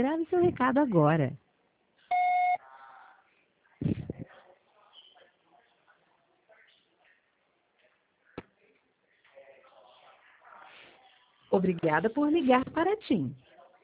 grave seu recado agora. Obrigada por ligar para a TIM.